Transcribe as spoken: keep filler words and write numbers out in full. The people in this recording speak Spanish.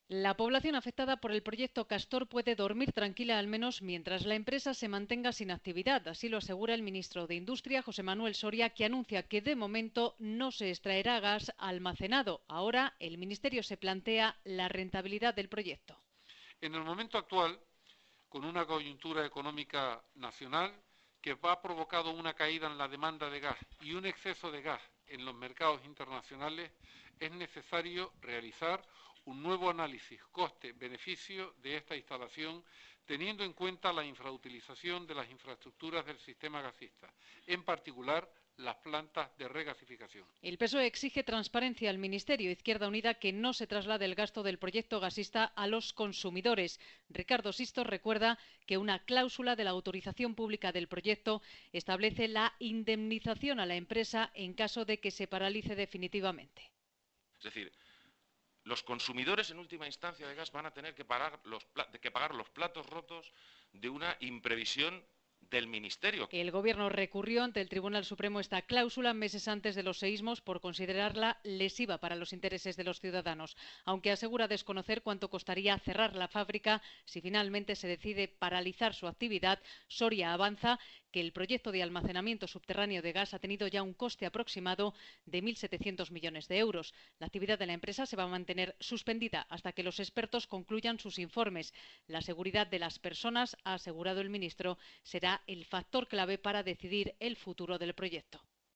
La población afectada por el proyecto Castor puede dormir tranquila al menos mientras la empresa se mantenga sin actividad. Así lo asegura el ministro de Industria, José Manuel Soria, que anuncia que de momento no se extraerá gas almacenado. Ahora el ministerio se plantea la rentabilidad del proyecto. En el momento actual, con una coyuntura económica nacional que ha provocado una caída en la demanda de gas y un exceso de gas en los mercados internacionales, es necesario realizar un nuevo análisis coste-beneficio de esta instalación, teniendo en cuenta la infrautilización de las infraestructuras del sistema gasista, en particular las plantas de regasificación. El P S O E exige transparencia al Ministerio. Izquierda Unida que no se traslade el gasto del proyecto gasista a los consumidores. Ricardo Sisto recuerda que una cláusula de la autorización pública del proyecto establece la indemnización a la empresa en caso de que se paralice definitivamente. Es decir, los consumidores en última instancia de gas van a tener que pagar los, que pagar los platos rotos de una imprevisión del Ministerio. El Gobierno recurrió ante el Tribunal Supremo esta cláusula meses antes de los seísmos por considerarla lesiva para los intereses de los ciudadanos, aunque asegura desconocer cuánto costaría cerrar la fábrica si finalmente se decide paralizar su actividad. Soria avanza que el proyecto de almacenamiento subterráneo de gas ha tenido ya un coste aproximado de mil setecientos millones de euros. La actividad de la empresa se va a mantener suspendida hasta que los expertos concluyan sus informes. La seguridad de las personas, ha asegurado el ministro, será el factor clave para decidir el futuro del proyecto.